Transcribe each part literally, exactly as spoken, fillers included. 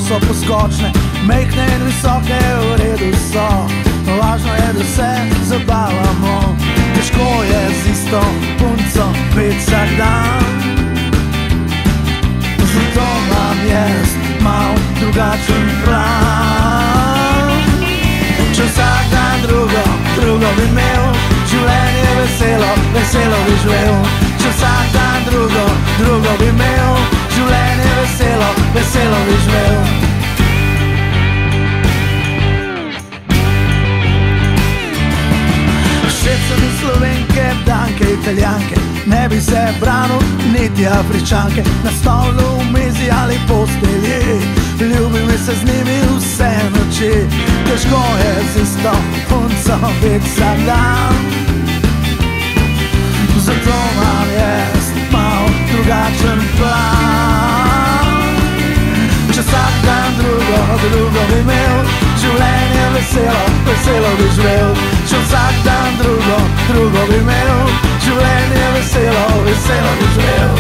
so poskočne, mehne in visoke, v redu so. Važno je, da se zabavamo, težko je z isto punco biti vsak dan. Zato imam jaz mal drugačen plan. Če vsak dan drugo, drugo bi imel, življenje veselo, veselo bi živel. Če vsak dan drugo, drugo bi imel, življenje veselo, veselo bi živel. Všeč so mi Slovenke, Danke, Italijanke, ne bi se branil niti Afričanke. Na stolu, v mizi ali postelji, ljubim se z njimi vse noči. Težko je z isto punco biti vsak dan. Zato imam jaz mal drugačen plan. Če vsak dan drugo, drugo bi imel, življenje veselo, veselo bi živel. Če vsak dan drugo, drugo bi imel, življenje veselo, veselo bi živel.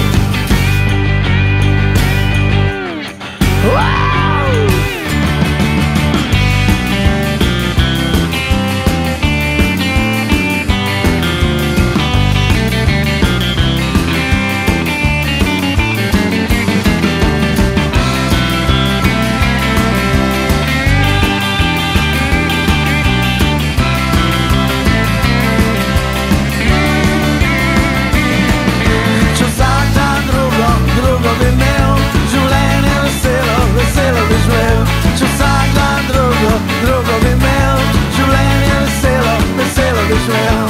Če vsak dan drugo, drugo bi imel, življenje veselo, veselo bi živel.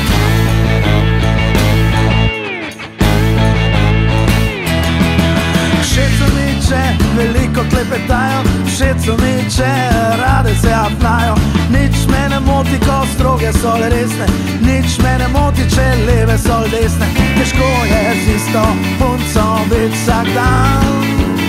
Všeč so mi, če veliko klepetajo, všeč so mi, če rade se apnajo. Nič me ne moti, ko stroge so le resne, nič me ne moti, če leve so le desne. Težko je z isto punco biti vsak dan.